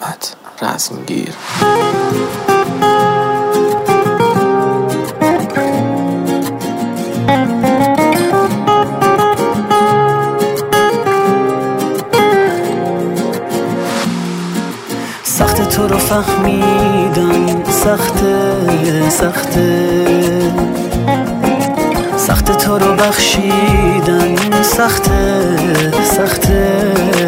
احمد رزمگیر. سخت تو رو فهمیدم، سخت تو رو بخشیدن، سخته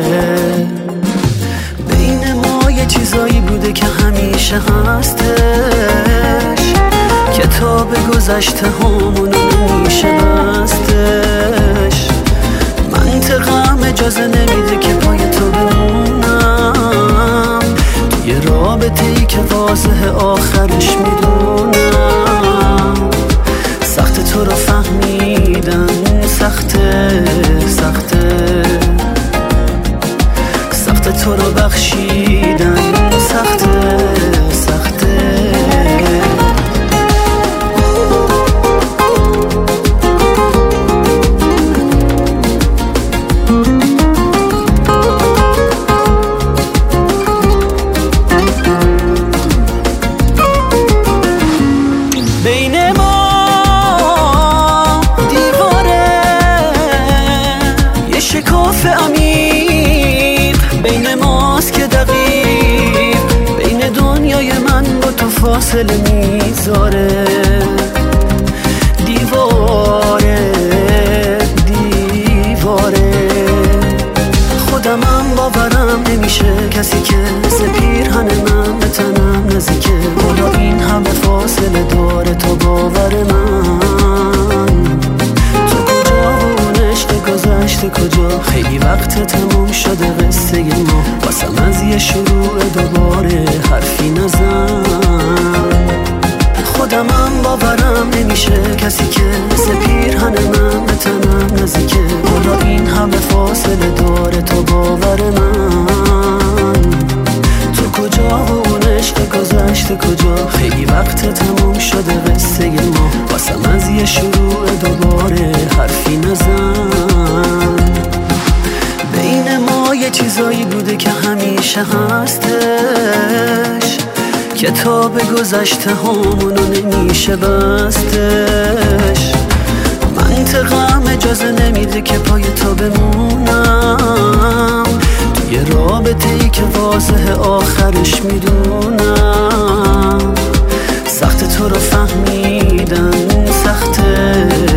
بین ما یه چیزایی بوده که همیشه هستش، کتاب گذشته همونو نمیشه بستش. منطقم اجازه نمیده که پای تو بمونم، یه رابطه‌ای که واضح آخرش میدونم. سخت تو رو فهمیدن، سخته تو رو بخشیدن، سخته بین ما دیواره، یه شکاف عمیق بین ماست که دقیق بین دنیای من با تو فاصله میذاره. دیواره خودمم باورم نمیشه، کسی که مثل پیرهن من به تنم نزدیکه. حالا این همه فاصله داره تو باور من، تو کجا و اون عشق گذشته کجا؟ خیلی وقت تموم شده قصه ما، واسم از یه شروع دوباره حرفی نزن. خودمم باورم نمیشه، کسی که مثل پیرهن من به تنم نزدیکه. حالا این همه فاصله داره تو باور من، تو کجا و اون عشق گذشته کجا؟ خیلی وقت تموم شده قصه ما، واسم از یه شروع دوباره حرفی نزن. بین ما یه چیزایی بوده که همیشه هستش، کتاب گذشته همونو نمیشه بستش. منطقم اجازه نمیده که پای تو بمونم، توی رابطه‌ای که واضح آخرش میدونم. سخت تو رو فهمیدن، سخته